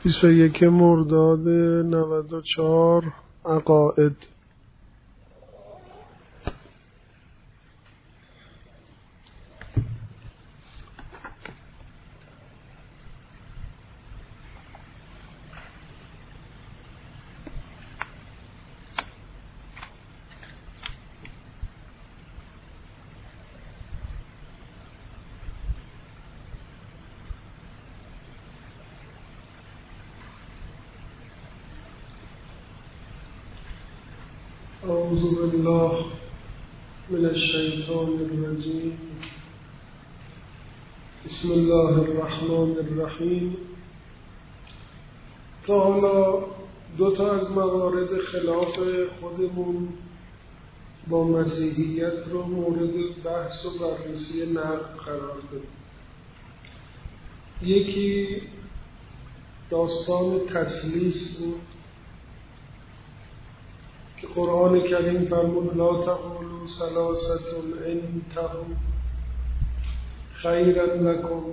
21 مرداد 94 عقائد. أعوذ بالله من الشیطان الرجیم. بسم الله الرحمن الرحیم. تا حالا دو تا از موارد خلاف خودمون با مسیحیت رو مورد بحث و بررسی نقد قرار دادیم. یکی داستان تثلیث بود که قرآن کریم فرمود لا تقولوا ثلاثة انتهوا خیرا لکم.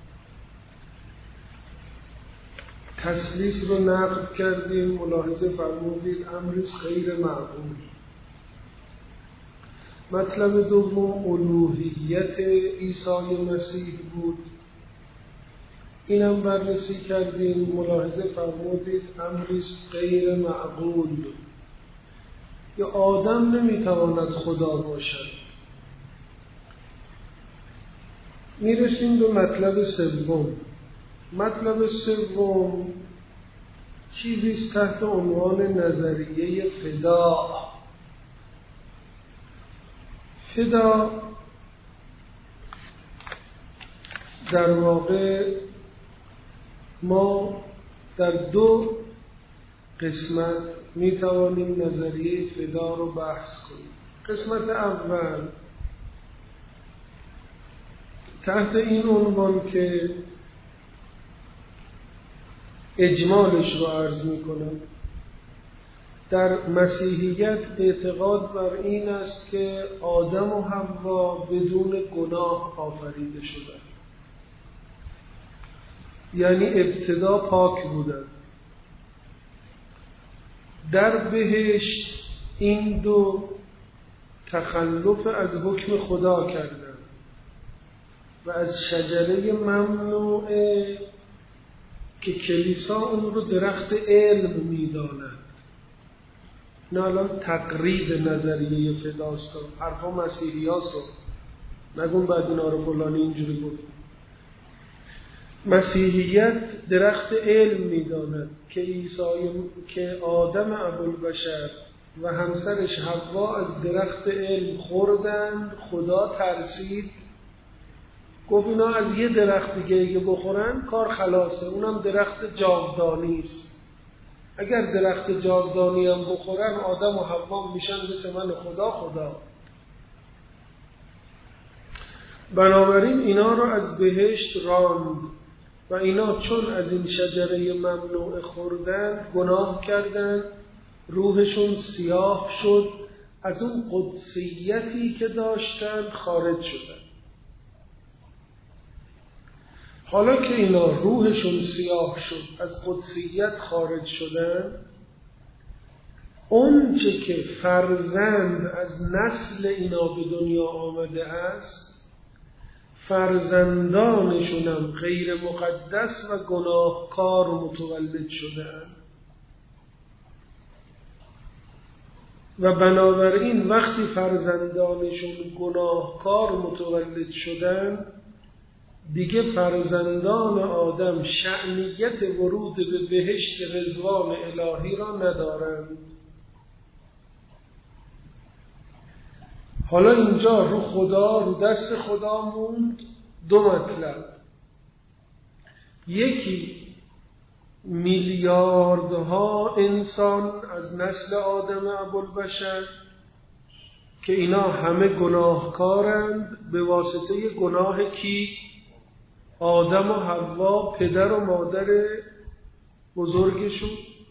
تثلیث رو نقد کردیم، ملاحظه فرمودید امرش غیر معقول. مطلب دوم الوهیت عیسی مسیح بود، اینم بررسی کردیم، ملاحظه فرمودید امرش غیر معقول. یا آدم نمیتواند خدا باشد. میرسیم به مطلب سوم. مطلب سوم چیزی است تحت عنوان نظریه فدا. فدا در واقع ما در دو قسمت می توانیم نظریه فدا رو بحث کنیم. قسمت اول تحت این عنوان که اجمالش رو عرض می کنم. در مسیحیت اعتقاد بر این است که آدم و حوا بدون گناه آفریده شدند، یعنی ابتدا پاک بودند. در بهشت این دو تخلف از حکم خدا کردند و از شجره ممنوعه که کلیسا اون رو درخت علم می‌داند. نه الان تقریب نظریه فداست، حرفا مسیحی هاست، نگون بعد اینا رو فلانی اینجوری گفت. مسیحیت درخت علم می‌داند که آدم ابوالبشر و همسرش حوا از درخت علم خوردند. خدا ترسید، گفت اینا از یه درخت دیگه بخورن کار خلاصه، اونم درخت جاودانی است. اگر درخت جاودانی هم بخورن آدم و حوا میشن مثل من خدا. بنابراین اینا رو از بهشت راند و اینا چون از این شجره ممنوع خوردن گناه کردن، روحشون سیاه شد، از اون قدسیتی که داشتن خارج شدن. حالا که اینا روحشون سیاه شد، از قدسیت خارج شدن، اون چه که فرزند از نسل اینا به دنیا آمده است، فرزندانشونم غیر مقدس و گناهکار متولد شدند. و بنابراین وقتی فرزندانشون گناهکار متولد شدن، دیگه فرزندان آدم شأنیت ورود به بهشت رضوان الهی را ندارند. حالا اینجا رو خدا، رو دست خدا موند دو مطلب. یکی میلیاردها انسان از نسل آدم ابوالبشر که اینا همه گناهکارند به واسطه گناه کی؟ آدم و حوا، پدر و مادر بزرگشون.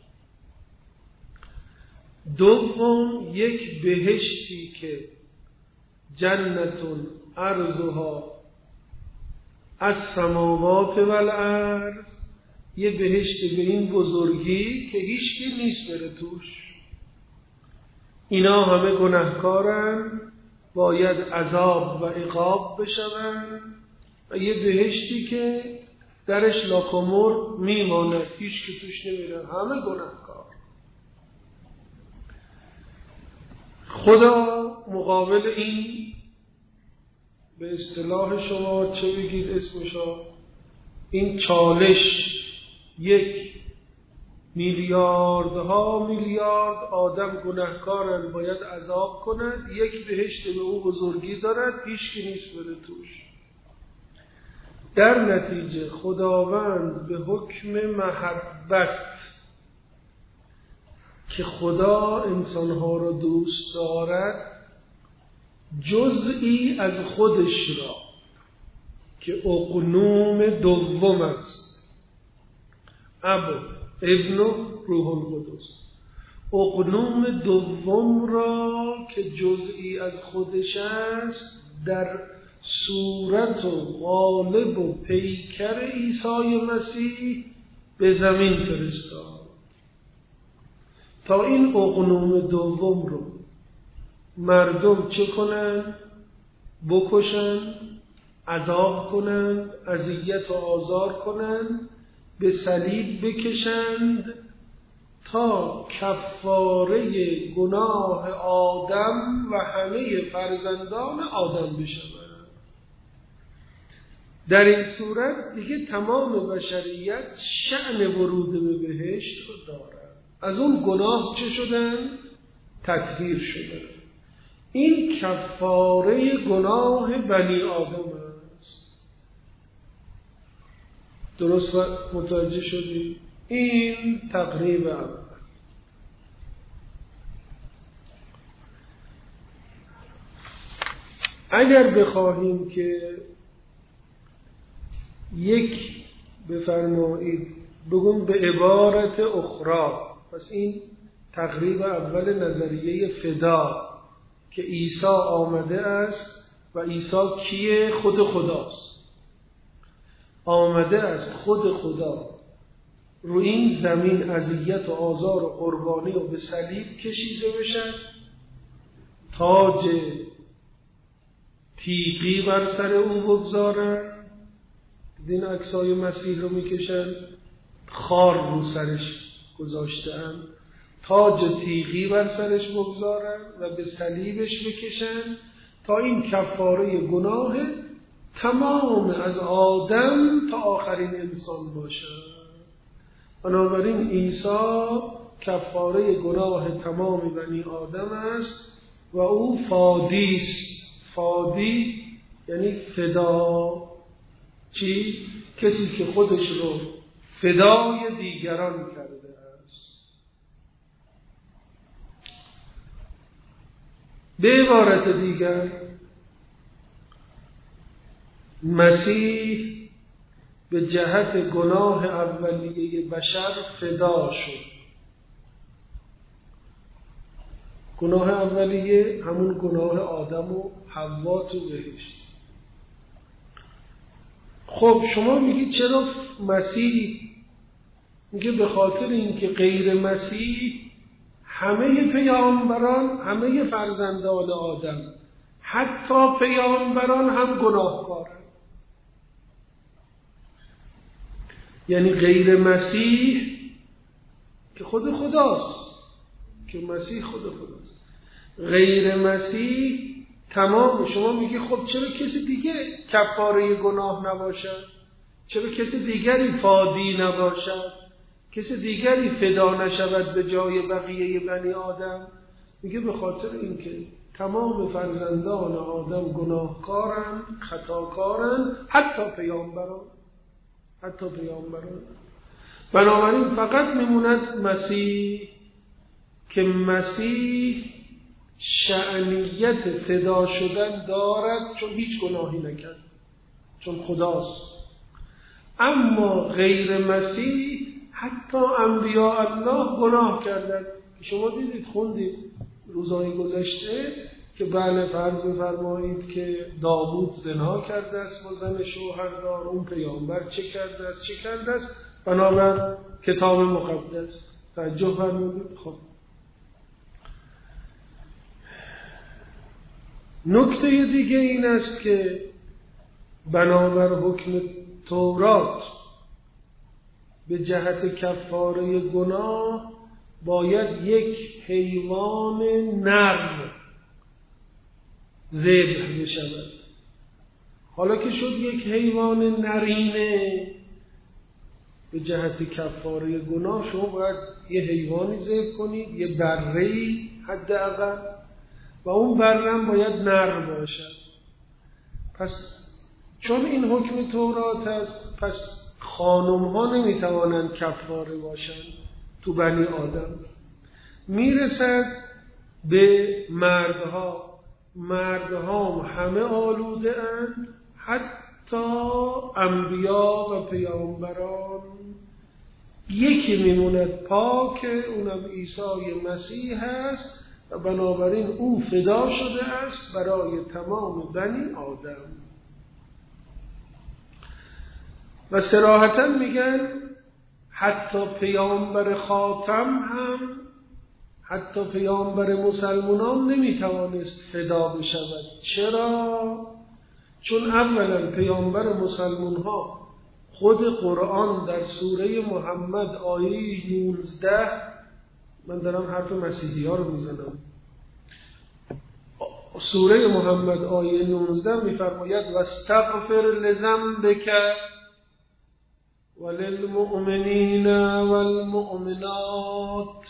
دوم یک بهشتی که جنتون عرضها السماوات والارض یه بهشت به این بزرگی که هیچکی نیست بره توش. اینا همه گناهکارن، باید عذاب و عقاب بشون، و یه بهشتی که درش لاکمر میماند، هیچ که توش نمیره، همه گناهکار. خدا مقابل این، به اصطلاح شما چه بگید اسمشو، این چالش، 1 میلیاردها میلیارد آدم گناهکارن باید عذاب کنند، یک بهشت به او بزرگی دارد، هیچ کی نیست بره توش. در نتیجه خداوند به حکم محبت که خدا انسانها را دوست دارد، جزئی از خودش را که اقنوم دوم است، ابن روح القدس، اقنوم دوم را که جزئی از خودش است، در صورت و قالب و پیکر عیسی مسیح به زمین فرستاد تا این اقنوم دوم رو مردم چه کنن؟ بکشن، عذاب کنن، اذیت و آزار کنن، به صلیب بکشند تا کفاره گناه آدم و همه فرزندان آدم بشوند. در این صورت دیگه تمام بشریت شأن ورود به بهشت رو دارد. از اون گناه چه شدن؟ تطهیر شدن. این کفاره گناه بنی آدم است. درست متوجه شدی؟ این تقریب اول. اگر بخواهیم که یک بفرمایید بگم به عبارت اخرى، پس این تقریب اول نظریه فدا که عیسی آمده است و عیسی کیه؟ خود خداست. آمده است خود خدا رو این زمین اذیت و آزار و قربانی و به صلیب کشیده بشن، تاج تیغی بر سر او بگذارن، این عکسای مسیح رو میکشن، خار رو سرش گذاشتن، تاج تیغی بر سرش بگذارن و به صلیبش بکشن تا این کفاره گناه تمام از آدم تا آخرین انسان باشه. بنابراین عیسی کفاره گناه تمام بنی آدم است و او فادی است. فادی یعنی فدا. چی؟ کسی که خودش رو فدای دیگران کرده است. به عبارت دیگر مسیح به جهت گناه اولیه بشر فدا شد. گناه اولیه همون گناه آدم و حوا تو بهشت. خب شما میگید چرا مسیح؟ میگه به خاطر اینکه غیر مسیح همه پیامبران، همه فرزندان آدم، حتی پیامبران هم گناهکارن. یعنی غیر مسیح که خود خداست، که مسیح خود خداست، غیر مسیح تمام. شما میگی خب چرا کسی دیگه کفاره گناه نباشد؟ چرا کسی دیگری فادی نباشد؟ کسی دیگری فدا نشود به جای بقیه بنی آدم؟ میگه به خاطر اینکه تمام فرزندان آدم گناهکارن، خطاکارن، حتی پیامبران. بنابراین فقط میموند مسیح که مسیح شأنیت فدا شدن دارد، چون هیچ گناهی نکرد، چون خداست. اما غیر مسیح حتی انبیاء الله گناه کردند. شما دیدید، خوندید روزهای گذشته که بله فرض بفرمایید که داوود زنا کرده است با زن شوهردار، اون پیامبر چه کرده است. بنابر کتاب مقدس. توجه فرمودید. خب نکته دیگه این است که بنابر حکم تورات به جهت کفاره گناه باید یک حیوان نر ذبح بشود. حالا که شد یک حیوان نرینه به جهت کفاره گناه، شما باید یه حیوانی ذبح کنید، یه بره‌ای حداقل، و اون برم باید نر باشد. پس چون این حکم تورات است، پس خانم ها نمیتوانند کفاره باشند تو بنی آدم. میرسد به مردها. مردها همه آلوده اند، حتی انبیا و پیامبران. یکی میموند پاک، اونم عیسی مسیح است و بنابراین او فدا شده است برای تمام بنی آدم. و صراحتاً میگن حتی پیامبر خاتم هم، حتی پیامبر مسلمانان نمیتوانست فدا بشود. چرا؟ چون اولا پیامبر مسلمان ها خود قرآن در سوره محمد آیه 19، من دارم حرف مسیحی ها رو میزنم، سوره محمد آیه 19 میفرماید واستغفر لذنبک وللمؤمنین والمؤمنات.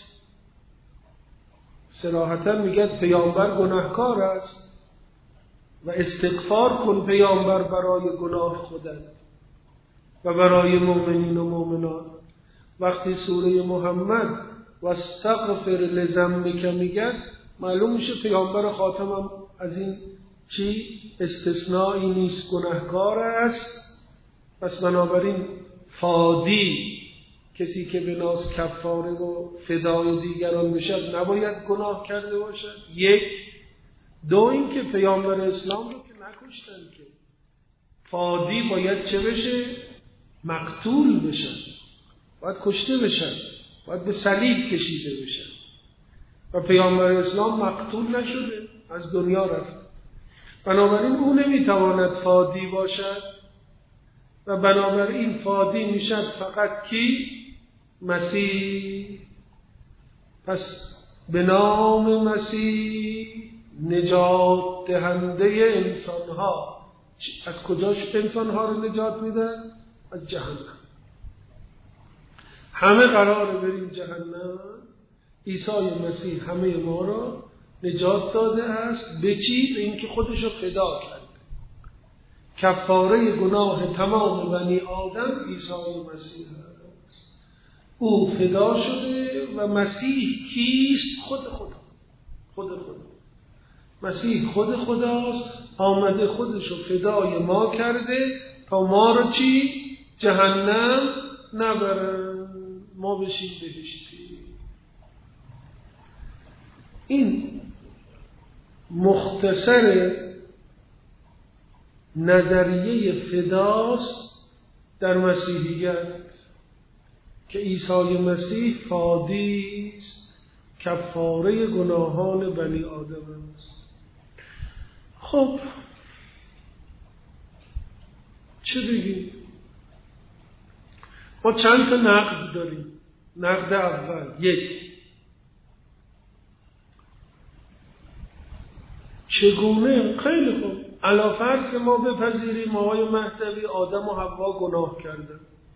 صراحتا میگه پیامبر گناهکار است و استغفار کن پیامبر برای گناه خودت و برای مؤمنین و مؤمنات. وقتی سوره محمد واستغفر لذنبک میگه، معلوم میشه پیامبر خاتم هم از این چی استثنایی نیست، گناهکار است. پس بنابراین فادی، کسی که به ناز کفاره و فدای دیگران بشد، نباید گناه کرده باشد. یک. دو اینکه پیامبر اسلام رو که نکشتن، که فادی باید چه بشه؟ مقتول بشن، باید کشته بشن، باید به صلیب کشیده بشن. و پیامبر اسلام مقتول نشده، از دنیا رفت. بنابراین او نمیتواند فادی باشد و بنابراین فادی میشد فقط کی؟ مسیح. پس به نام مسیح نجات دهنده انسان ها. از کجاش انسان ها رو نجات میدن؟ از جهنم. همه قراره بریم جهنم. عیسی مسیح همه ما را نجات داده است. به چی؟ به اینکه خودش رو فدا کرد. کفاره گناه تمام بنی آدم عیسی مسیح است. او فدا شده و مسیح کیست؟ خود خدا. خود خدا. مسیح خود خداست، آمده خودش رو فدای ما کرده تا ما رو چی؟ جهنم نبرن، ما بشیم بهشتی. این مختصر نظریه فداست در مسیحیت که عیسی مسیح فادی است، کفاره گناهان بنی آدم است. خب چه بگیم؟ ما چند تا نقد داریم. نقد اول، یک، چگونه؟ خیلی خوب، علی فرض که ما بپذیریم آقای مهدوی آدم و حوا گناه کردن،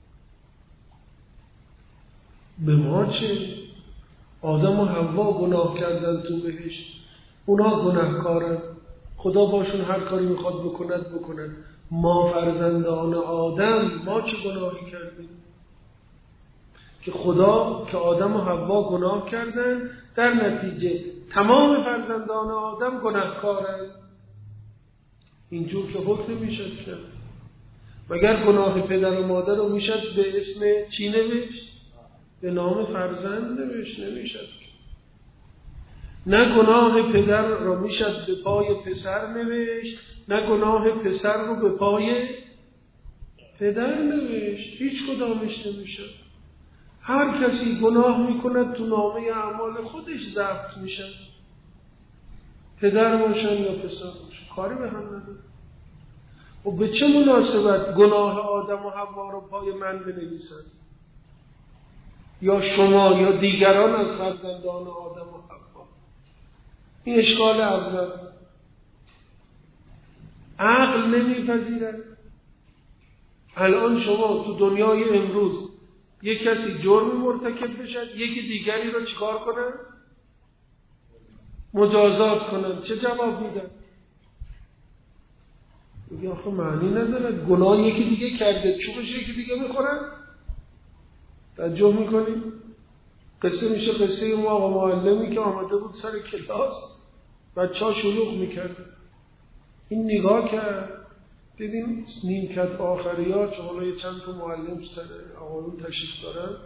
به ما چه؟ آدم و حوا گناه کردن تو بهشت، اونا گناهکارن، خدا باشون هر کاری میخواد بکند. ما فرزندان آدم، ما چه گناهی کردیم که خدا، که آدم و حوا گناه کردن، در نتیجه تمام فرزندان آدم گناهکارن؟ اینجور که حکم میشد کرد. مگر گناه پدر و مادر رو میشد به اسم چی نوشت؟ به نام فرزند نوشت؟ نمیشد. نه گناه پدر رو میشد به پای پسر نوشت، نه گناه پسر رو به پای پدر نوشت، هیچ کدامش نمیشه. هر کسی گناه میکند تو نامه اعمال خودش ضبط میشه، پدر باشن یا پسر باشن، کاری به هم نداره. و به چه مناسبت گناه آدم و حوا رو پای من بنویسن یا شما یا دیگران از فرزندان آدم و حوا؟ این اشکال اول. عقل نمیپذیرد. الان شما تو دنیای امروز یک کسی جرم مرتکب بشد، یکی دیگری رو چیکار کنن؟ مجازات کنن. چه جواب میدن؟ میگه آخه معنی نداره، گناه یکی دیگه کرده، چوبش یکی دیگه میخورن. توجه میکنیم؟ قصه میشه قصه ما آقا معلمی که آمده بود سر کلاس، بچه ها شلوغ میکرد. این نگاه کرد، دیدیم نیمکت آخریات، حالا یه چند تا معلم سر آقایون تشریف دارن،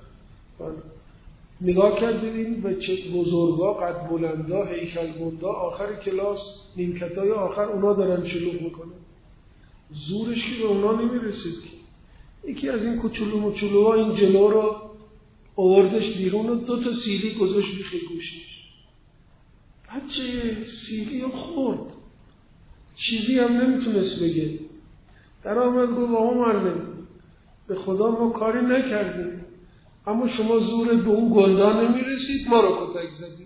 نگاه کرد دیدیم بچه بزرگا، قد بلندا، هیکل بندا، آخر کلاس نیمکتای آخر اونا دارن شلوغ میکنن. زورش که به اونا نمیرسید. یکی از این کوچولوها این جلو رو آوردش بیرون و 2 تا سیلی گذاشت بیخ گوشش. بچه سیلی رو خورد، چیزی هم نمیتونست بگه. در آمد گفت آقا معلم، به خدا ما کاری نکردیم، اما شما زور به اون گندا نمیرسید، ما رو کتک زدیم.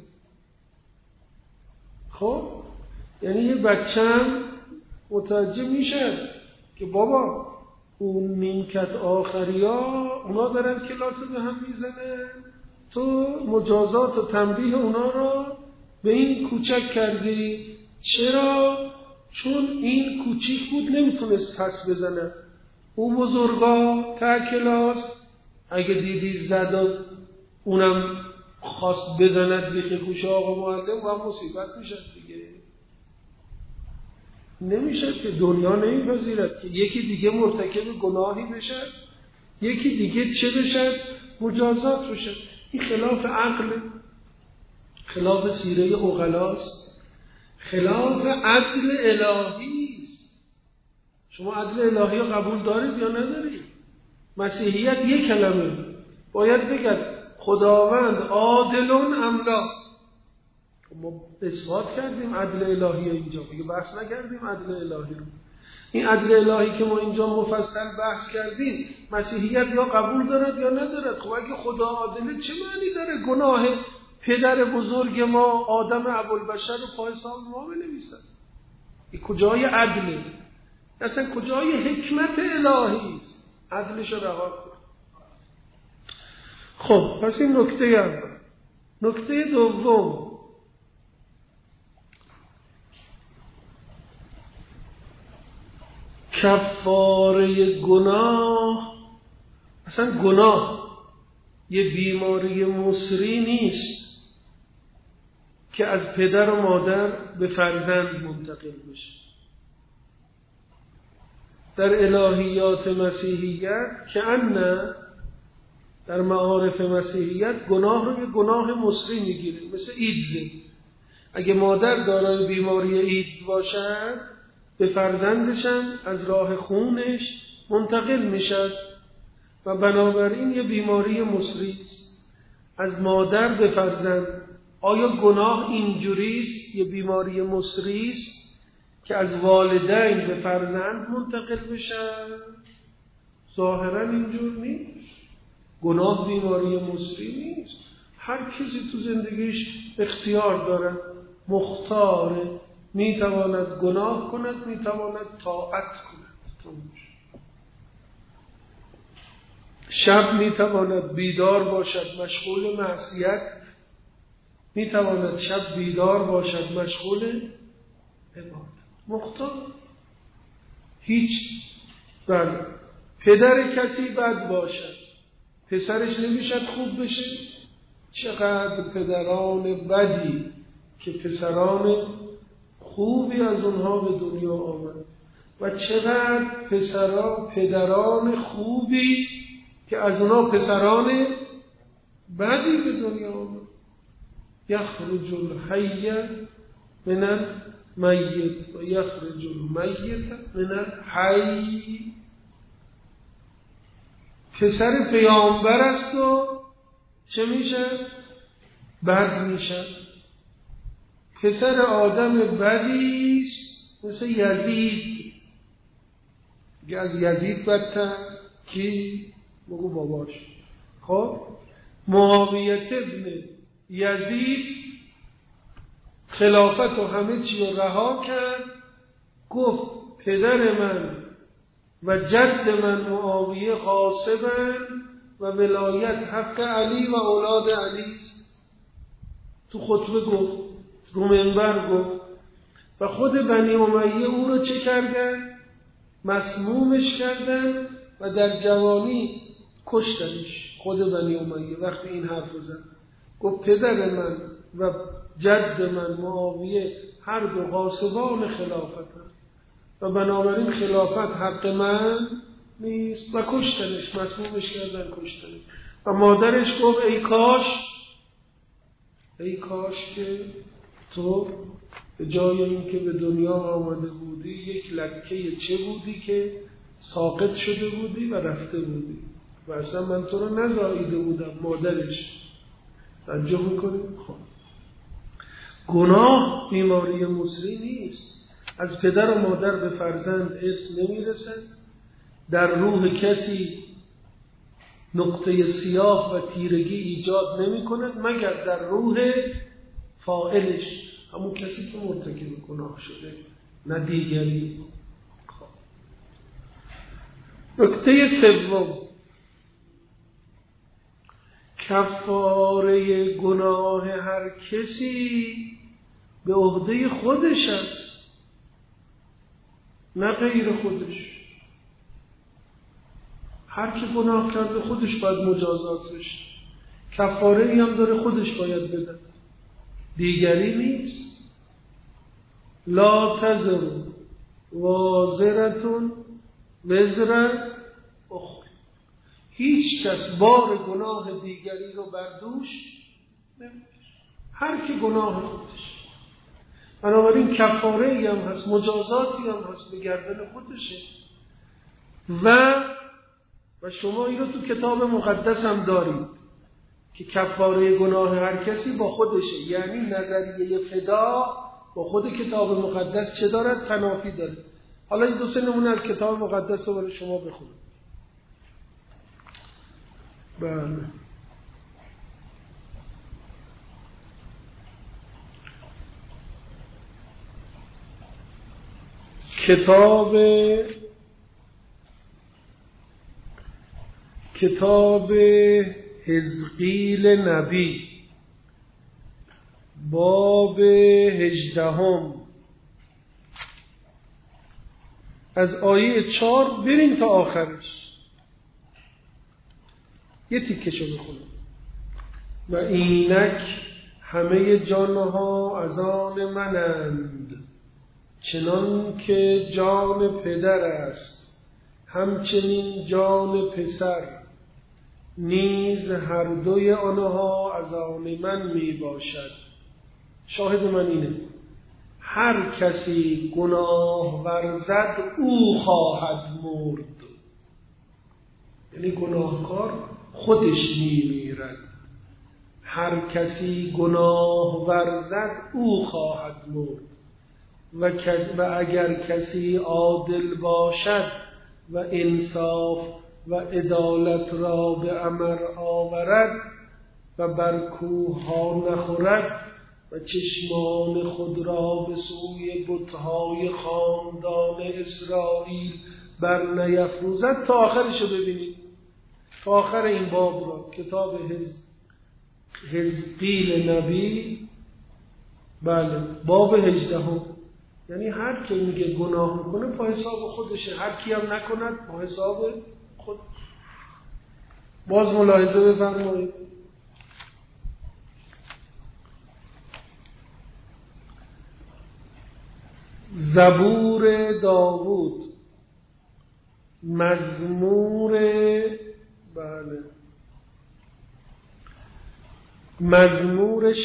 خب یعنی یه بچه‌م متوجه میشه که بابا اون نیمکت آخریا اونا دارن کلاس به هم میزنن، تو مجازات و تنبیه اونا رو به این کوچک کردی. چرا؟ چون این کوچیک بود نمیتونست پس بزنه. اون بزرگا تا کلاس اگه دیدی زد و اونم خواست بزند به کوشه آقا معلم و مصیبت میشد دیگه. نمیشه که دنیا نمیپذیرد که یکی دیگه مرتکب گناهی بشه، یکی دیگه چه بشه؟ مجازات بشه. این خلاف عقل، خلاف سیره عقلاست، خلاف عدل الهی است. شما عدل الهی رو قبول دارید یا ندارید؟ مسیحیت یک کلمه باید بگد خداوند عادلون ام لا. ما اثبات کردیم عدل الهی اینجا، دیگه بحث نکردیم عدل الهی رو. این عدل الهی که ما اینجا مفصل بحث کردیم، مسیحیت یا قبول دارد یا ندارد. خب اگه خدا عادله چه معنی داره گناه پدر بزرگ ما آدم ابوالبشر رو پای حساب ما بنویسن؟ این کجای عدله؟ اصلا کجای حکمت الهی است؟ عدلش رو رها کن. خب پس این نکته اول. نکته دوم، کفاره گناه. اصلا گناه یه بیماری مصری نیست که از پدر و مادر به فرزند منتقل بشه. در الهیات مسیحیت که ان در معارف مسیحیت گناه رو یه گناه مصری میگیره، مثل ایدز. اگه مادر دارای بیماری ایدز باشد به فرزندشم از راه خونش منتقل میشد و بنابراین یه بیماری مصری است از مادر به فرزند. آیا گناه اینجوریست یه بیماری مصری است که از والدین به فرزند منتقل بشه؟ ظاهرا اینجور نیست. گناه بیماری مصری نیست. هر کسی تو زندگیش اختیار داره، مختاره، میتواند گناه کند، میتواند طاعت کند. شب میتواند بیدار باشد مشغول معصیت، میتواند شب بیدار باشد مشغول عبادت. مختار. هیچ. بله. پدر کسی بد باشد، پسرش نمیشد خوب بشه. چقدر پدران بدی که پسران خوبی از اونها به دنیا آمد و چقدر پدران خوبی که از اونها پسران بدی به دنیا آمد. یخرج الحی من المیت و یخرج المیت من الحی. پسر پیامبر است و چه میشه؟ بد میشه. پسر آدم بدیست مثل یزید. دیگه از یزید بدتر کی؟ بگو باباش. خب معاویه ابن یزید خلافت و همه چی رو رها کرد، گفت پدر من و جد من معاویه غاصبن و ولایت حق علی و اولاد علی است. تو خطبه گفت، رو منبر گفت. و خود بنی امیه او رو چه کردن؟ مسمومش کردن و در جوانی کشتنش. خود بنی امیه وقتی این حرف رو زد گفت پدر من و جد من معاویه هر دو غاصبان خلافتن و بنابراین خلافت حق من نیست و کشتنش، مسمومش کردن، کشتنش. و مادرش گفت ای کاش که تو به جای این که به دنیا آمده بودی یک لکه چه بودی که ساقط شده بودی و رفته بودی و اصلا من تو رو نزاییده بودم. مادرش توجه میکنیم. خب گناه بیماری مصری نیست. از پدر و مادر به فرزند ارث نمیرسه. در روح کسی نقطه سیاه و تیرگی ایجاد نمی کند مگر در روح فاعلش، همون کسی که مرتکب گناه شده، نه دیگری. نکته سوم، کفاره گناه هر کسی به عهده خودش است، نه غیر خودش. هر کی گناه کرده خودش باید مجازات بشه. کفاره ای هم داره خودش باید بده، دیگری نیست. لا تزر وازرة وزر اخرى. هیچ کس بار گناه دیگری رو بر دوش نمی‌کشه، هر کی گناه خودش. بنابراین کفاره ای هم هست، مجازاتی هم هست، به گردن خودشه. و شما این رو تو کتاب مقدس هم دارید که کفاره گناه هر کسی با خودشه. یعنی نظریه فدا با خود کتاب مقدس چه دارد؟ تنافی داره. حالا این 2-3 نمونه از کتاب مقدس رو برای شما بخونم. بله. کتاب حزقیل نبی باب 18 از آیه 4 بریم تا آخرش. یه تیکشو بخونم. و اینک همه جانها از آن منند، چنان که جان پدر است همچنین جان پسر، نیز هر دوی آنها از آن من می باشد. شاهد من اینه، هر کسی گناه ورزد او خواهد مرد. یعنی گناهکار خودش می میرد. هر کسی گناه ورزد او خواهد مرد. و اگر کسی عادل باشد و انصاف و عدالت را به عمل آورد و بر کوه ها نخورد و چشمان خود را به سوی بتهای خاندان اسرائیل بر نیفروزد. تا آخرشو ببینید، تا آخر این باب را، کتاب حزقیل نبی، بله، باب 18. یعنی هر کی میگه گناه میکنه پا حساب خودشه، هر کی هم نکند پا حساب خود. باز ملاحظه بفرمایید. زبور داوود مزمور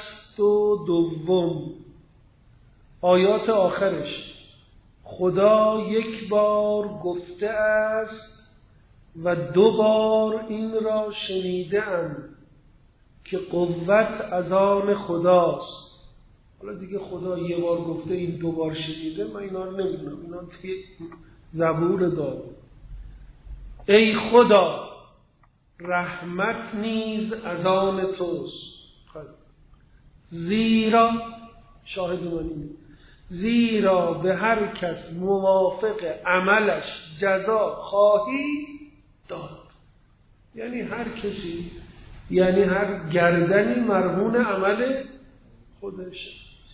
62 آیات آخرش: خدا یک بار گفته است و 2 بار این را شنیده‌ام که قوت از آن خداست. حالا دیگه خدا 1 بار گفته، این 2 بار شنیده، من اینا رو نمیدونم، اینا توی زبور داوود. ای خدا رحمت نیز از آن توست. زیرا شاهد من اینه، زیرا به هر کس موافق عملش جزا خواهی داد. یعنی هر کسی، یعنی هر گردنی مرهون عمل خودشه.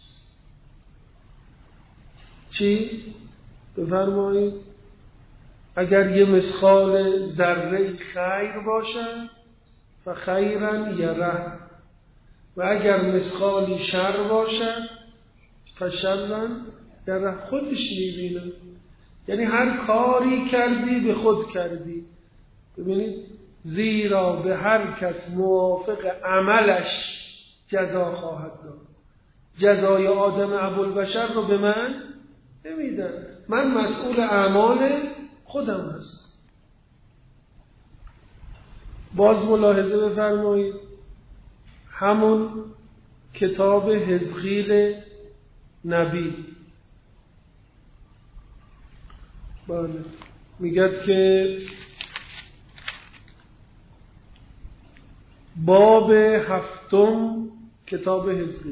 چی؟ بفرمایید. اگر یه مثقال ذره خیر باشد فخیرا یره، و اگر مثقالی شر باشد فشرا یره، خودش میبینه. یعنی هر کاری کردی به خود کردی. ببینید، زیرا به هر کس موافق عملش جزا خواهد داد. جزای آدم ابوالبشر رو به من نمیدن، من مسئول اعمال خودم هستم. باز ملاحظه بفرمایید، همون کتاب حزقیل نبی بله میگد که باب 7 کتاب حزقیل،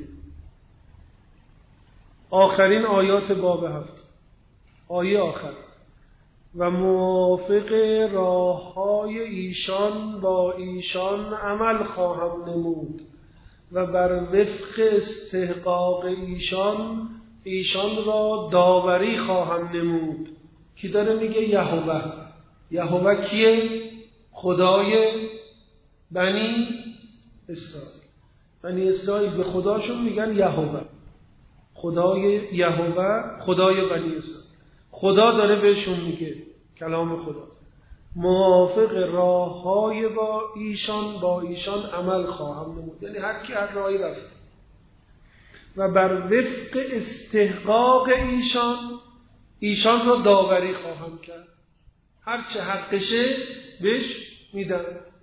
آخرین آیات باب 7، آیه آخر: و موافق راه‌های ایشان با ایشان عمل خواهم نمود و بر وفق استحقاق ایشان را داوری خواهم نمود. کی داره میگه؟ یهوه. یهوه کیه؟ خدای بنی اسرائیل. بنی اسرائیل به خداشون میگن یهوه. خدای یهوه، خدای بنی اسرائیل. خدا داره بهشون میگه، کلام خدا، موافق راه‌های با ایشان عمل خواهم نمود. یعنی هر کی هر راهی رفت و بر وفق استحقاق ایشان را داوری خواهم کرد. هر چه حقشه بهش میدم.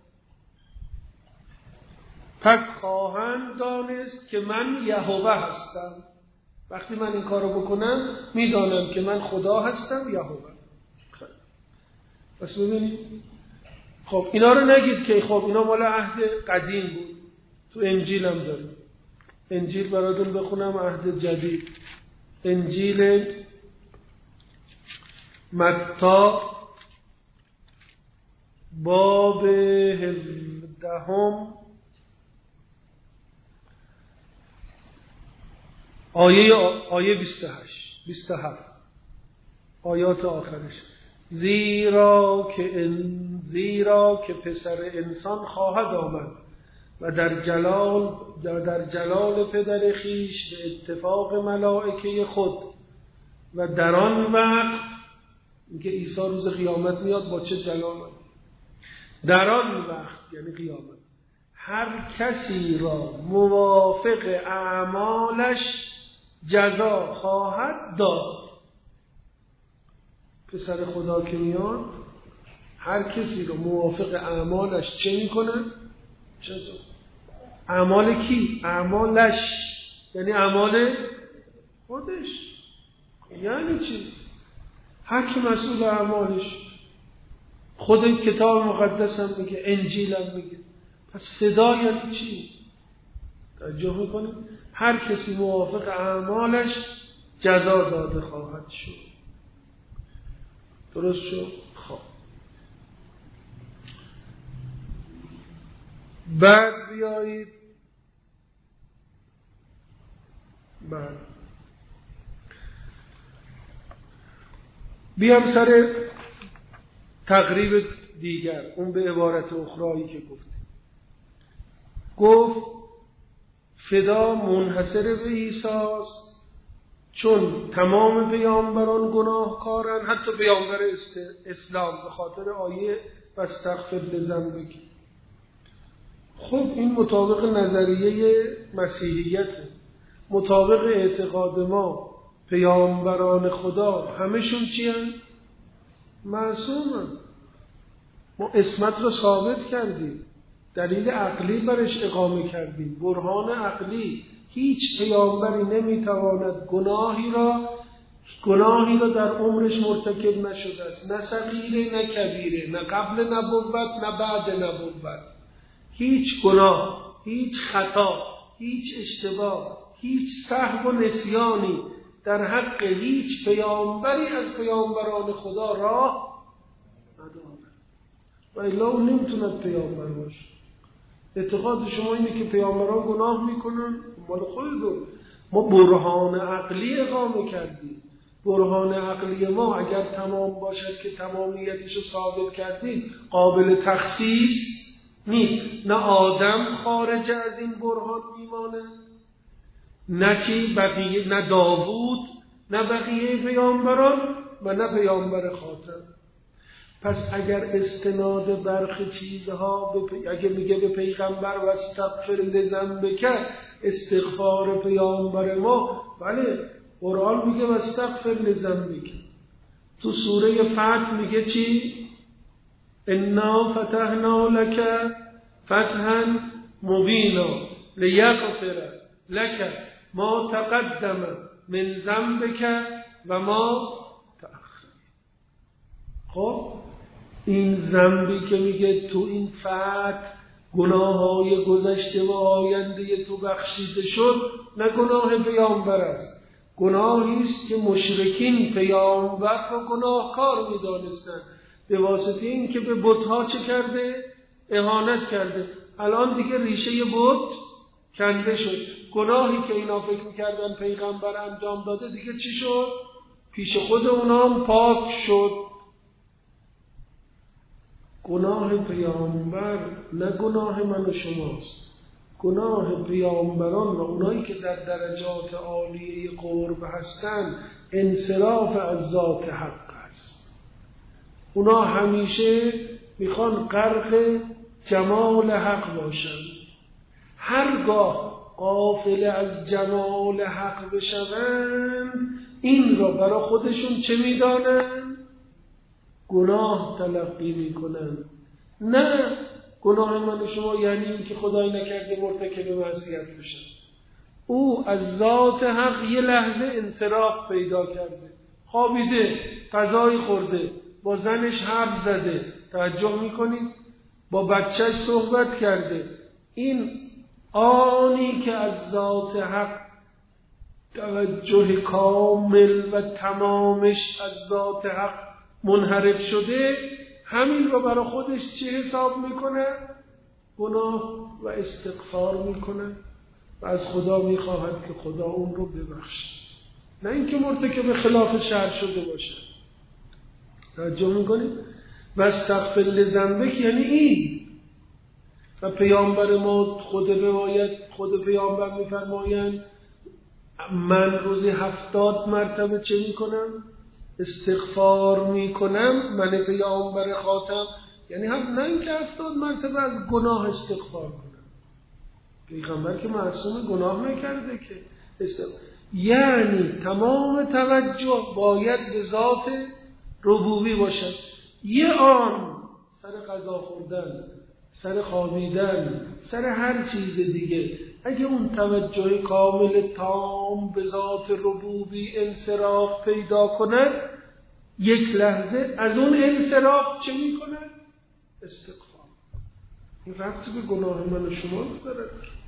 پس خواهند دانست که من یهوه هستم. وقتی من این کارو بکنم میدانم که من خدا هستم، یهوه. پس ببینید، خب اینا رو نگید که خب اینا مال عهد قدیم بود، تو انجیل هم داریم. انجیل براتون بخونم، عهد جدید. انجیل متی باب 17 آیه 27 آیات آخرش: زیرا که پسر انسان خواهد آمد و در جلال پدر خیش به اتفاق ملائکه خود، و در آن وقت اینکه عیسی روز قیامت میاد با چه جلالی، در آن وقت یعنی قیامت، هر کسی را موافق اعمالش جزا خواهد داد. پسر خدا که میاد هر کسی رو موافق اعمالش چه میکنه؟ جزا. اعمال کی؟ اعمالش یعنی اعمال خودش. یعنی چی؟ هر کی مسئول اعمالش. خود کتاب مقدس هم میگه، انجیل هم میگه. پس فدا یعنی چی؟ توجه میکنید؟ هر کسی موافق اعمالش جزا داده خواهد شد. درست شد؟ خب بعد بیایید بیام سر تقریب دیگر، اون به عبارت اخرایی که گفت فدا منحصر به عیسی است، چون تمام پیامبران گناهکارن، حتی پیامبر اسلام، به خاطر آیه واستغفر لذنبک. خب این مطابق نظریه مسیحیته، مطابق اعتقاد ما پیامبران خدا همشون چی هن؟ معصومن. ما عصمت رو ثابت کردیم، دلیل عقلی برش اقامه کردیم، برهان عقلی. هیچ پیامبری نمیتواند گناهی را در عمرش مرتکب نشده است، نه صغیره نه کبیره، نه قبل نبوت نه بعد نبوت. هیچ گناه، هیچ خطا، هیچ اشتباه، هیچ سهو و نسیانی در حق هیچ پیامبری از پیامبران خدا راه ندارد و الا اون نمیتوند پیامبر باشه. اعتقاد شما اینه که پیامبران گناه میکنن، مال خودتون. ما برهان عقلی اقامه کردیم. برهان عقلی ما اگر تمام باشد که تمامیتش رو ثابت کردیم، قابل تخصیص نیست. نه آدم خارج از این برهان میمانه، نه بقیه، نه داوود، نه بقیه پیامبران و نه پیامبر خاتم. پس اگر استناد برخی چیزها اگر میگه به پیغمبر و استغفر لذنبک، استغفار پیامبر ما، بله قرآن میگه و استغفر لذنبک. تو سوره فتح میگه چی؟ انا فتحنا لك فتحا مبینا لیغفر لك ما تقدم من ذنبک و ما تأخر. خب این ذنبی که میگه تو این فتح گناههای گذشته و آینده تو بخشیده شد، نه گناه پیامبر است. گناهی است که مشرکین پیامبر رو گناهکار میدانستند، به واسطه این که به بت‌ها چه کرده؟ اهانت کرده. الان دیگه ریشه بت کنده شد. گناهی که اینا فکر میکردن پیغمبر انجام داده دیگه چی شد؟ پیش خود اونا هم پاک شد. گناه پیامبر نه گناه من و شماست. گناه پیامبران و اونایی که در درجات عالیه قرب هستن انصراف از ذات حق است. اونا همیشه میخوان غرق جمال حق باشن. هرگاه غافل از جمال حق بشوند، این را برای خودشون چه میدانن؟ گناه تلقی میکنن. نه گناه من و شما یعنی این که خدای نکرده مرتکب معصیت بشه. او از ذات حق یه لحظه انصراف پیدا کرده، خوابیده، غذای خورده، با زنش حرف زده، توجه میکنید، با بچهش صحبت کرده. این آنی که از ذات حق توجه کامل و تمامش از ذات حق منحرف شده، همین رو برای خودش چه حساب میکنه؟ گناه و استغفار میکنه و از خدا میخواهد که خدا اون رو ببخشه، نه اینکه مرتکب خلاف شرع شده باشه. توجه میکنید؟ و استغفر لذنبک یعنی این. و پیامبر ما خود پیامبر میفرمایند من روزی 70 مرتبه چه میکنم؟ استغفار میکنم. من پیامبر خاتم، یعنی نه اینکه 70 مرتبه از گناه استغفار کنم. پیغمبر که معصوم گناه نکرده که یعنی تمام توجه باید به ذات ربوبی باشد. یه آن سر غذا خوردن، سر خوابیدن، سر هر چیز دیگه، اگه اون توجه کامل تام به ذات ربوبی انصراف پیدا کنه، یک لحظه از اون انصراف چه میکنه؟ استغفار. این ربطی به گناه من و شما داره.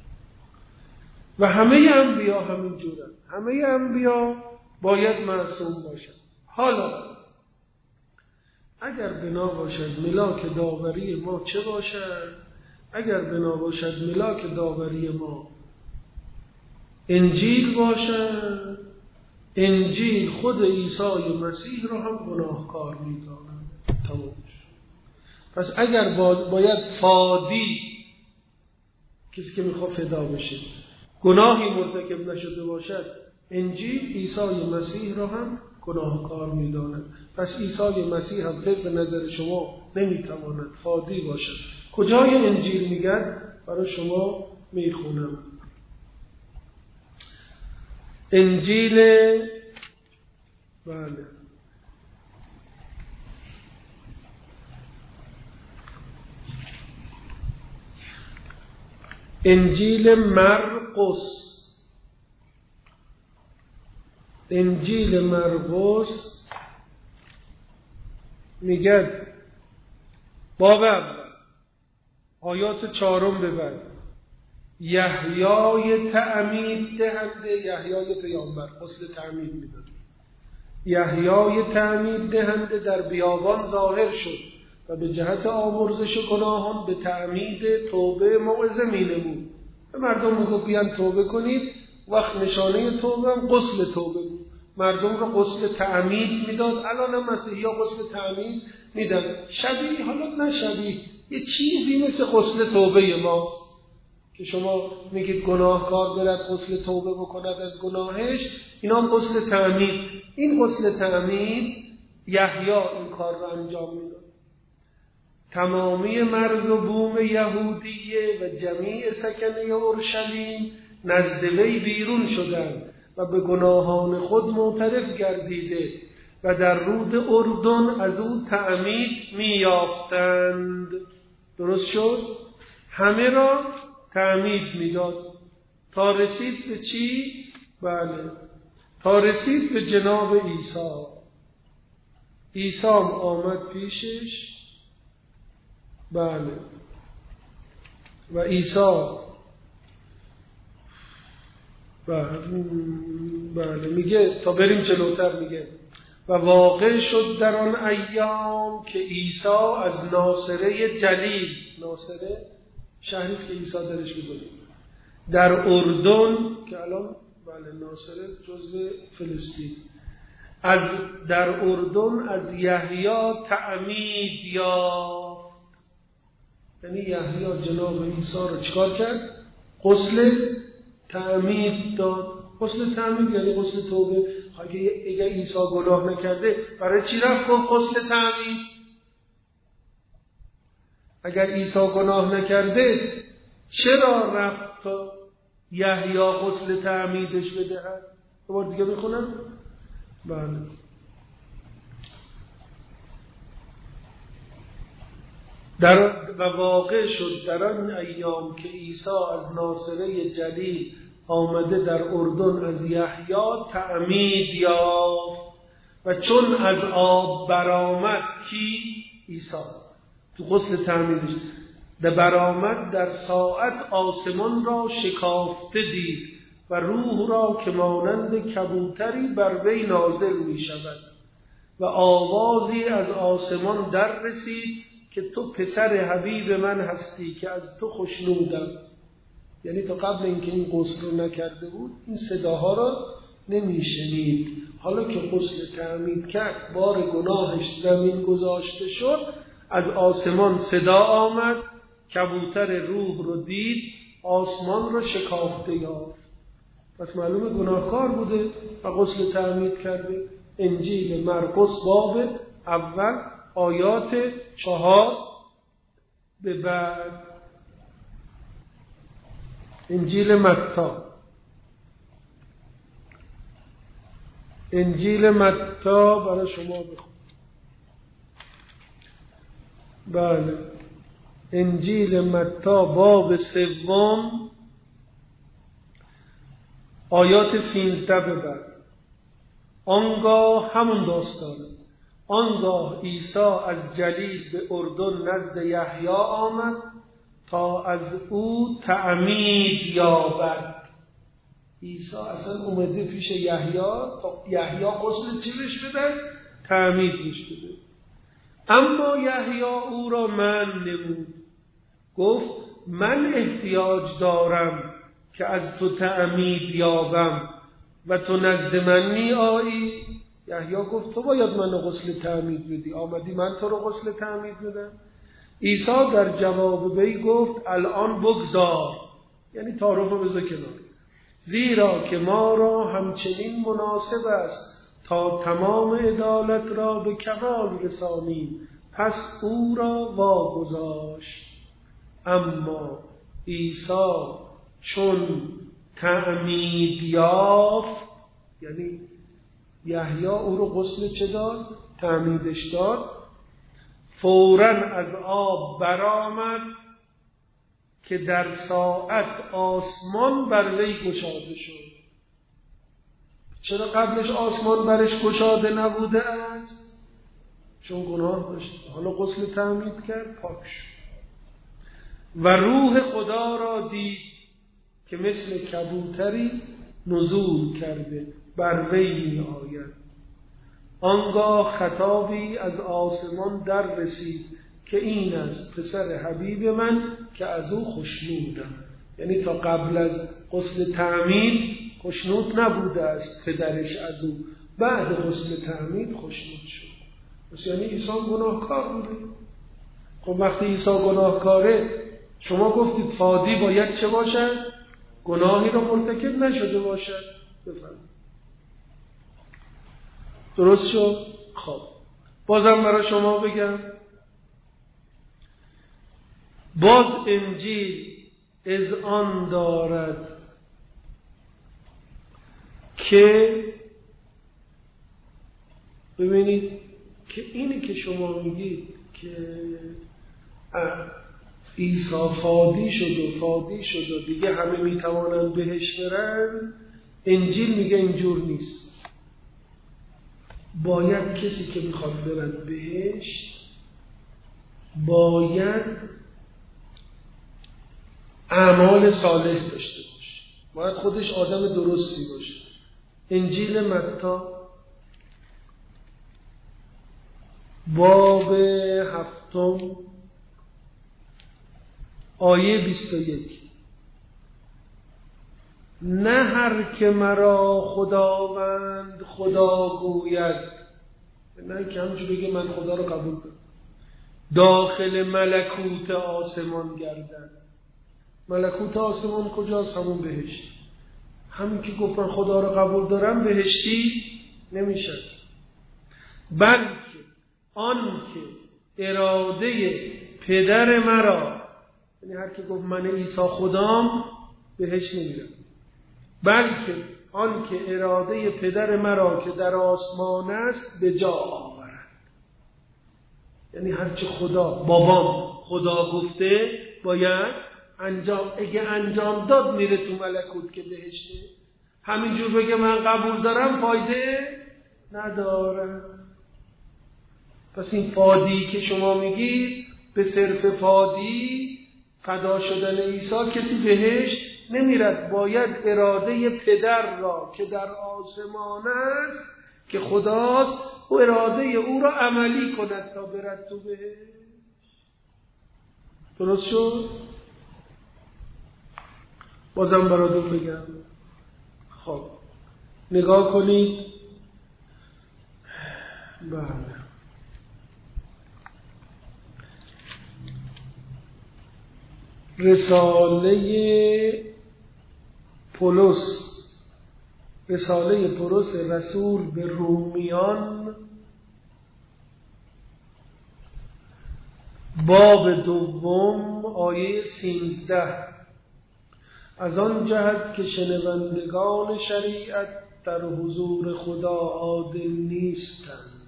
و همه انبیا همین جورن. همه انبیا باید معصوم باشن. حالا اگر بنا باشد ملاک داوری ما چه باشد؟ اگر بنا باشد ملاک داوری ما انجیل باشد، انجیل خود عیسی مسیح را هم گناهکار می‌داند. تمام. پس اگر باید فادی، کسی که میخواد فدا بشه، گناهی مرتکب نشده باشد، انجیل عیسی مسیح را هم گناهکار می‌داند. پس عیسی مسیح هم طبق نظر شما نمیتواند فادی باشد. کجای انجیل میگن؟ برای شما میخونم. انجیل بله انجیل مرقس میگه باب اول آیات 4 به بعد یحیای تعمید دهنده، یحیای پیامبر غسل تعمید میداد، یحیای تعمید دهنده در بیابان ظاهر شد و به جهت آمرزش گناهان به تعمید توبه موعظه مینمود. به مردم میگفت بیان توبه کنید. وقت نشانه توبه هم غسل توبه بود. مردم رو غسل تعمید میداد. الان هم مسیحی‌ها غسل تعمید میدن. شبیه، حالا نه شبیه، یه چیزی مثل غسل توبه ماست که شما میگید گناهکار برد غسل توبه بکند از گناهش، اینا هم غسل تعمید. این غسل تعمید یحیی این کار رو انجام میداد. تمامی مرز و بوم یهودیه و جمیع سکنه اورشلیم نزد وی بیرون شدند و به گناهان خود معترف گردیده و در رود اردن از او تعمید میافتند. درست شد؟ همه را تعمید میداد تا رسید به چی؟ بله، تا رسید به جناب عیسی. عیسی آمد پیشش. بله، و عیسی بله میگه، تا بریم جلوتر میگه و واقع شد در آن ایام که عیسی از ناصره جلیل، ناصره شهریست که عیسی درش میگه، در اردن که الان بله ناصره جزو فلسطین، در اردن از یحیی تعمید یافت. یعنی یحیی جناب عیسی رو چیکار کرد؟ غسل تعمید داد. غسل تعمید یعنی غسل توبه. اگه عیسی گناه نکرده برای چی رفت گفت غسل تعمید؟ اگر عیسی گناه نکرده چرا رفت تا یحیی غسل تعمیدش بدهد؟ یه بار دیگه میخونم. بله، و واقع شد در آن ایام که عیسی از ناصره جلیل آمده در اردن از یحیی تعمید یافت و چون از آب برآمد، کی؟ عیسی تو غسل تعمیدش برآمد، در ساعت آسمان را شکافته دید و روح را که مانند کبوتری بر وی نازل می شود و آوازی از آسمان در رسید که تو پسر حبیب من هستی که از تو خوشنودم. یعنی تا قبل اینکه این غسل رو نکرده بود این صداها را نمیشنید. حالا که غسل تعمید کرد، بار گناهش زمین گذاشته شد، از آسمان صدا آمد، کبوتر روح رو دید، آسمان رو شکافته یافت. پس معلومه گناهکار بوده و غسل تعمید کرده. انجیل مرقس باب اول آیات 4 به بعد. انجیل متی برای شما بخون. بله، انجیل متی باب 3 آیات 13 به بعد. آنگاه همون داستانه. آنگاه عیسی از جلیل به اردن نزد یحیی آمد تا از او تعمید یابد. عیسی اصلا اومده پیش یحیی تا یحیی غسل چی بهش بده؟ تعمید بهش بده. اما یحیی او را منع نمود. گفت من احتیاج دارم که از تو تعمید یابم و تو نزد من می آیی؟ یحیی گفت تو باید من غسل تعمید بدی، آمدی من تو رو غسل تعمید بدم؟ عیسی در جواب وی گفت الان بگذار، یعنی تعارف رو بذار کنار، زیرا که ما را همچنین مناسب است تا تمام عدالت را به کمال رسانیم. پس او را واگذاشت. اما عیسی چون تعمید یافت، یعنی یحیی او رو غسل چه داد؟ تعمیدش داد. فوراً از آب برآمد که در ساعت آسمان بر وی گشاده شد. چرا قبلش آسمان برش گشاده نبوده است؟ چون گناه داشت. حالا غسل تعمید کرد، پاک شد. و روح خدا را دید که مثل کبوتری نزول کرده بر وی می آید. آنگاه خطابی از آسمان در رسید که این است پسر حبیب من که از او خوشنودم. یعنی تا قبل از غسل تعمید خوشنود نبوده است پدرش از او، بعد غسل تعمید خوشنود شد. پس یعنی عیسی گناهکار بوده. خب وقتی عیسی گناهکاره، شما گفتید فادی باید چه باشد؟ گناهی را مرتکب نشده باشد. بفرمایید. درست شد؟ خب بازم برای شما بگم، باز انجیل اذعان دارد که ببینید که اینی که شما میگید که عیسی فادی شد و دیگه همه میتوانند بهش برن، انجیل میگه اینجور نیست. باید کسی که میخواد برد بهش باید اعمال صالح داشته باشه، باید خودش آدم درستی باشه. انجیل متی باب 7 آیه 21: نه هر که مرا خداوند خدا گوید، نه که همچون بگه من خدا رو قبول دارم، داخل ملکوت آسمان گردد. ملکوت آسمان کجاست؟ همون بهشت. همین که گفت من خدا رو قبول دارم بهشتی نمیشه، بلکه آن که اراده پدر مرا، یعنی هر که گفت من عیسی خدام بهشت نمیرم، بلکه آن که اراده پدر مرا که در آسمان است به جا آورد. یعنی هرچه بابام خدا گفته باید انجام. اگه انجام داد میره تو ملکوت که بهشته. همینجور بگه من قبول دارم فایده نداره. پس این فادی که شما میگید به صرف فادی فدا شدن عیسی کسی بهشت نمیرد. باید اراده پدر را که در آسمان است که خداست و اراده او را عملی کند تا برد تو بهشت. درست شد؟ بازم براتون بگم. خب نگاه کنید. بله رساله پولس رسول به رومیان باب 2 آیه 13: از آن جهت که شنوندگان شریعت در حضور خدا عادل نیستند،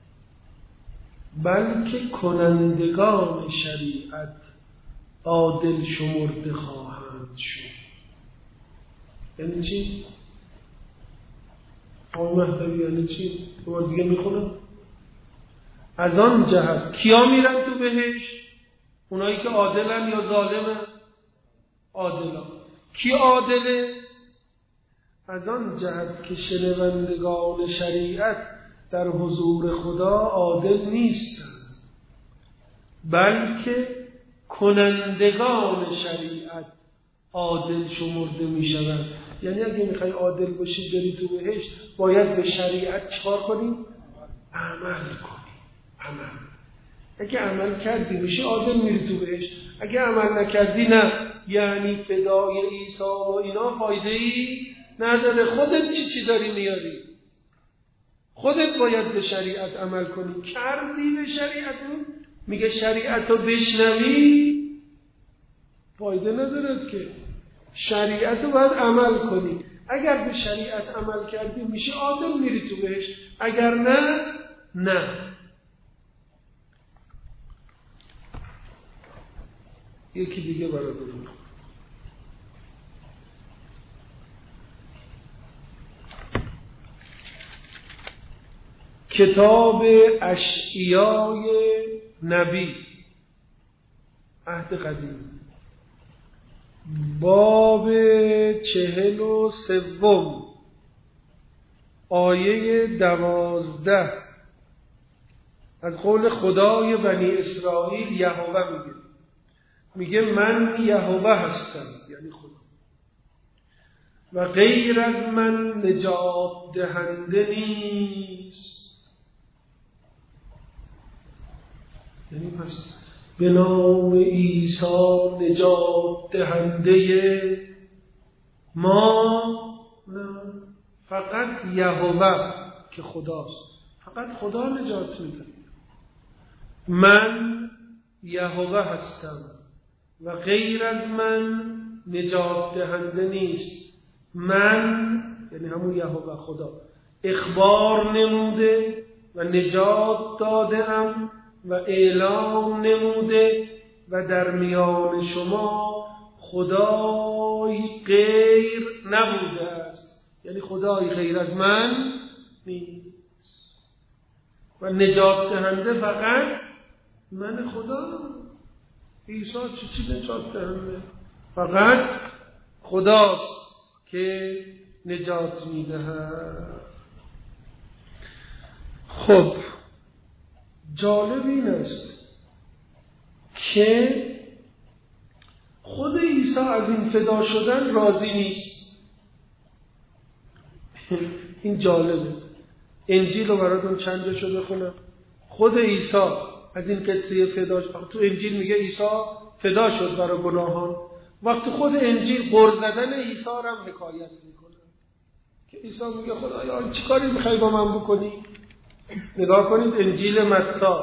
بلکه کنندگان شریعت عادل شمرده خواهند شد. یعنی چی؟ آن مهدوی یعنی چی؟ دوباره دیگه میخونم. از آن جهت کیا میرن تو بهشت؟ اونایی که عادلن یا ظالمن؟ عادلن. کی عادله؟ از آن جهت که شنوندگان شریعت در حضور خدا عادل نیستند، بلکه کنندگان شریعت عادل شمرده می شوند. یعنی اگه میخوای عادل باشی بری تو بهشت باید به شریعت چکار کنی؟ عمل کنی. عمل. اگه عمل کردی میشه عادل میری تو بهشت. اگه عمل نکردی نه. یعنی فدای عیسی و اینا فایده ای نداره. خودت چی داری میاری؟ خودت باید به شریعت عمل کنی. کردی به شریعت میگه شریعت رو بشنوی فایده نداره که. شریعت رو باید عمل کنی. اگر به شریعت عمل کردی میشه عادل میری تو بهشت، اگر نه. یکی دیگه براتون میخونم. کتاب اشعیای نبی، عهد قدیم، باب 43 آیه 12 از قول خدای بنی اسرائیل یهوه میگه من یهوه هستم، یعنی خدا، و غیر از من نجات دهنده نیست. یعنی پس به نام عیسی نجات دهنده ما نه، فقط یهوه که خداست، فقط خدا نجات میده. من یهوه هستم و غیر از من نجات دهنده نیست. من یعنی همون یهوه خدا اخبار نموده و نجات دادم و اعلام نموده و در میان شما خدایی غیر نبوده است، یعنی خدایی غیر از من نیست و نجات دهنده فقط من خدا. عیسی چی نجات دهنده؟ فقط خداست که نجات میدهد. خب جالب این است که خود عیسی از این فدا شدن راضی نیست. این جالبه. انجیل رو براتون چند جا شده بخونم. خود عیسی از این قصه فدا، تو انجیل میگه عیسی فدا شد برای گناهان، وقتی خود انجیل غر زدن عیسی رو هم حکایت میکنه که عیسی میگه خدایا چی کاری میخوای با من بکنی؟ نگاه کنید انجیل متی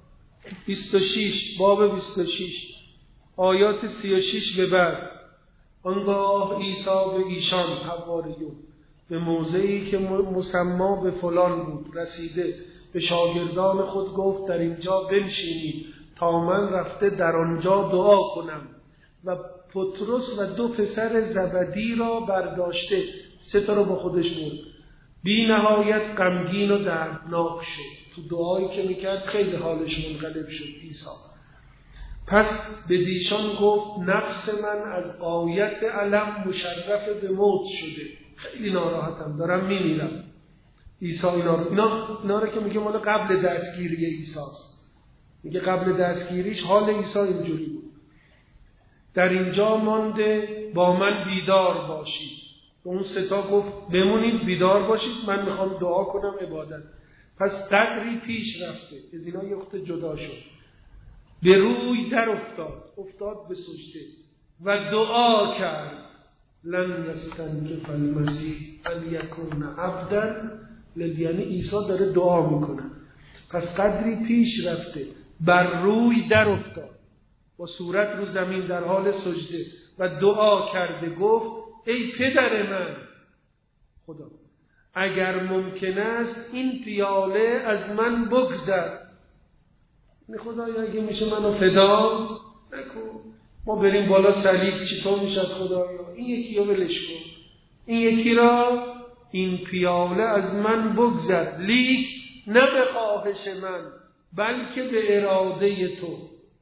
26 باب 26 آیات 36 به بعد. آنگاه عیسی به ایشان حواریون به موضعی که مسما به فلان بود رسیده به شاگردان خود گفت در اینجا بنشینید تا من رفته در آنجا دعا کنم. و پطرس و 2 پسر زبدی را برداشته 3 تا رو با خودش برد. بی نهایت غمگین و دردناک شد. تو دعایی که میکرد خیلی حالش منقلب شد عیسی. پس به دیشان گفت نفس من از غایت الم مشرف به موت شده، خیلی ناراحتم، دارم میمیرم. عیسی اینا رو که میگه مال قبل دستگیری عیسی است. میگه قبل دستگیریش حال عیسی اینجوری بود. در اینجا مانده با من بیدار باشید. اون 3 تا گفت بمونید بیدار باشید، من میخوام دعا کنم عبادت. پس قدری پیش رفته از اینا یه وقت جدا شد، به روی در افتاد به سجده و دعا کرد لن یستنکف المسیح ان یکون عبدا، یعنی عیسی داره دعا میکنه. پس قدری پیش رفته بر روی در افتاد با صورت رو زمین در حال سجده و دعا کرده گفت ای پدر من خدا اگر ممکن است این پیاله از من بگذر. خدایا اگه میشه منو فدا نکن، ما بریم بالا صلیب چطور میشد خدایا؟ این یکی رو ولش کن، این یکی را این پیاله از من بگذر، لیک نه به خواهش من بلکه به اراده تو.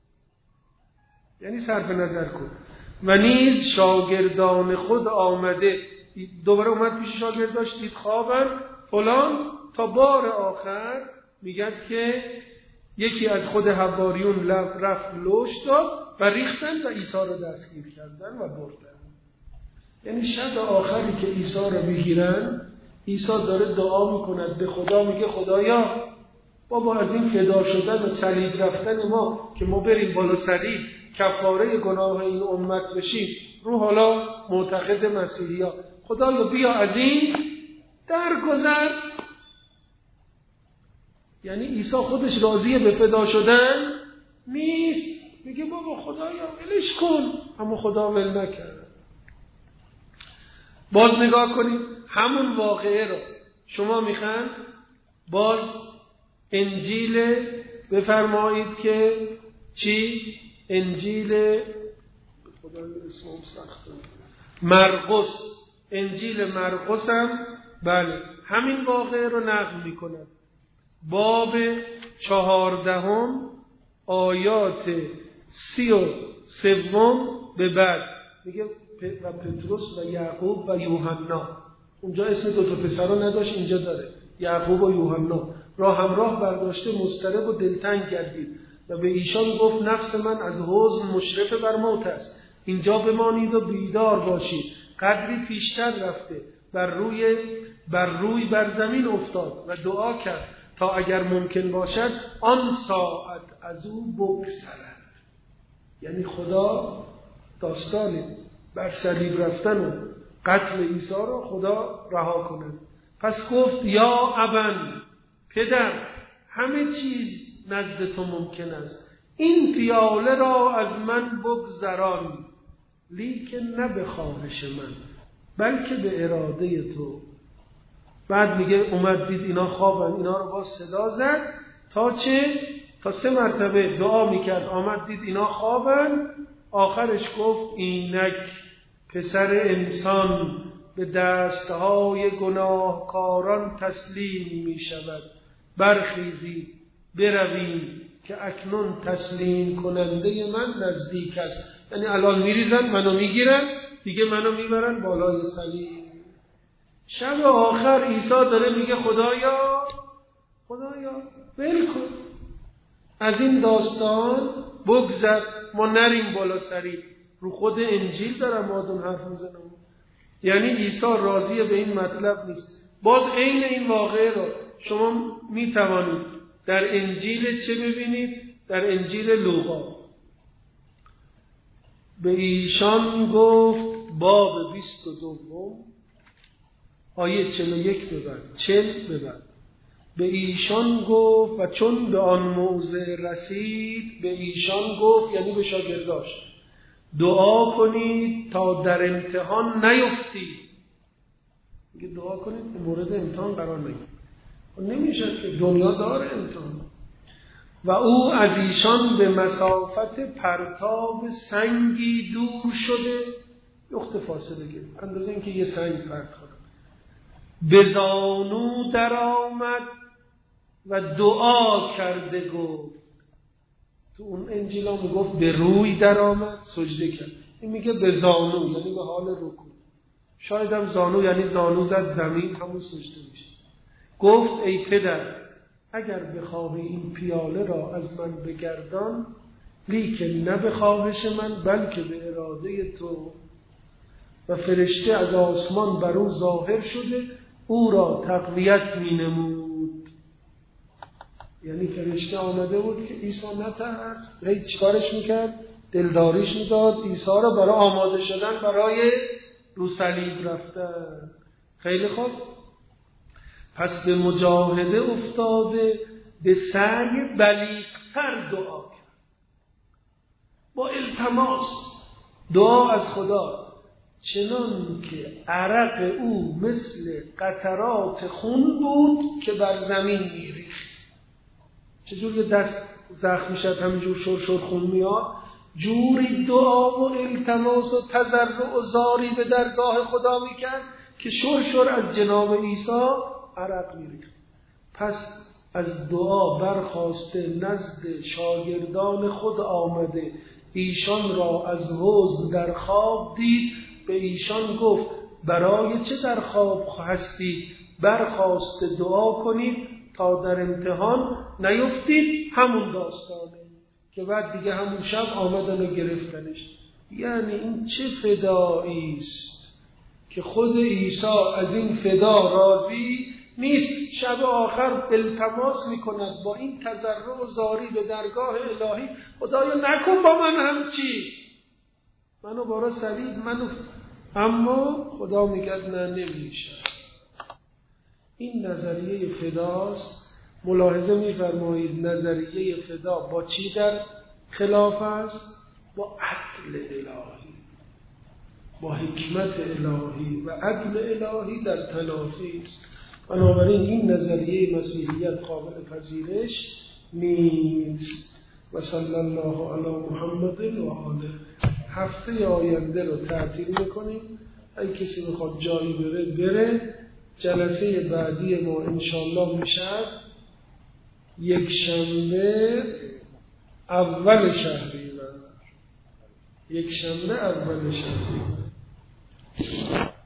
یعنی صرف نظر کن. و نیز شاگردان خود آمده، دوباره اومد پیش شاگرداش دید خوابن فلان، تا بار آخر میگن که یکی از خود حواریون رفت لوش داد و ریختن و عیسی رو دستگیر کردن و بردن. یعنی شب آخری که عیسی رو بگیرن، عیسی داره دعا میکند به خدا، میگه خدایا بابا از این فدا شدن و صلیب رفتن ما که ما بریم بالا صلیب کفاره گناه این امت بشیم رو حالا معتقد مسیحی ها، خدایا بیا از این درگذر. یعنی عیسی خودش راضیه به فدا شدن نیست، میگه بابا خدایا ولش کن، اما خدا ول نکرد. باز نگاه کنید همون واقعه رو شما میخواین باز انجیل بفرمایید که چی؟ انجیل خدای اسمم سخته. مرقس، انجیل مرقس هم بله همین واقعه رو نقل میکنه. باب 14 آیات 33 به بعد میگه و پتروس و یعقوب و یوحنا، اونجا اسم دو تا پسرا نداشت، اینجا داره یعقوب و یوحنا، راه همراه برداشته مضطرب و دلتنگ گردید و به ایشان گفت نفس من از حزن مشرف بر موت است، اینجا بمانید و بیدار باشید. قدری پیشتر رفته بر روی بر زمین افتاد و دعا کرد تا اگر ممکن باشد آن ساعت از او بگذرد. یعنی خدا داستان بر صلیب رفتن و قتل عیسی را خدا رها کند. پس گفت یا ابن، پدر، همه چیز نزد تو ممکن است، این پیاله را از من بگذران، لیکن نه به خواهش من بلکه به اراده تو. بعد میگه اومد دید اینا خوابن، اینا رو باز صدا زد تا 3 مرتبه دعا میکرد، آمد دید اینا خوابن، آخرش گفت اینک پسر انسان به دستهای گناهکاران تسلیم میشود، برخیزید برویم که اکنون تسلیم کننده من نزدیک است. یعنی الان میریزن منو میگیرن دیگه، منو میبرن بالای صلیب. شب آخر عیسی داره میگه خدایا ول کن از این داستان، بگذر، ما نریم بالا صلیب. رو خود انجیل دارم باهاتون حرف میزنم. یعنی عیسی راضی به این مطلب نیست. باز عین این واقعه رو شما میتوانید در انجیل چه ببینید؟ در انجیل لوقا به ایشان گفت باب 22 آیه 41 به بعد 40 به بعد، به ایشان گفت و چون به آن موضع رسید به ایشان گفت، یعنی به شاگرداش، دعا کنید تا در امتحان نیفتید. میگه دعا کنید مورد امتحان قرار نگیرید. نمیشه که دنیا داره امتحان. و او از ایشان به مسافت پرتاب سنگی دور شده، یخت فاصله گرفت، اندازه اینکه یه سنگ پرت کنه، به زانو در آمد و دعا کرده گفت. تو اون انجیلا میگفت به روی در آمد سجده کرد، این میگه به زانو، یعنی به حال رکوع. شاید هم زانو یعنی زانو زد زمین، همون سجده میشه. گفت ای پدر، اگر بخواهی این پیاله را از من بگردان، لیکن نه به خواهش من بلکه به اراده تو. و فرشته از آسمان بر او ظاهر شده او را تقویت می نمود. یعنی فرشته آمده بود که عیسی نترس، هی چیکارش میکرد؟ دلداریش میداد، عیسی را برای آماده شدن برای رو صلیب رفتن. خیلی خوب، پس به مجاهده افتاده، به سعی بلیغ‌تر دعا کرد، با التماس دعا از خدا، چنان که عرق او مثل قطرات خون بود که بر زمین میریخت. چجور دست زخم میشد همینجور شور خون میاد، جوری دعا و التماس و تضرع و زاری به درگاه خدا میکرد که شور از جناب عیسی عرق میریخت. پس از دعا برخاسته نزد شاگردان خود آمده، ایشان را از حزن در خواب دید، به ایشان گفت برای چه در خواب هستید؟ برخاسته دعا کنید تا در امتحان نیفتید. همون داستانه که بعد دیگه همون شب آمدن و گرفتنش. یعنی این چه فدایی است که خود عیسی از این فدا راضی نیست. شب آخر التماس میکند با این تضرع و زاری به درگاه الهی، خدایا نکن با من همچی، منو برای صلیب منو. اما خدا میگه نه، نمیشه. این نظریه فداست. ملاحظه میفرمایید نظریه فدا با چی در خلاف است؟ با عدل الهی، با حکمت الهی و عدل الهی در تنافی است. بنابراین این نظریه مسیحیت قابل پذیرش نیست. و صلی الله علی محمد و آله هفته آینده رو تعطیل میکنیم. اگه کسی میخواد جایی بره. جلسه بعدی ما انشالله میشه یک شنبه اول شهریور.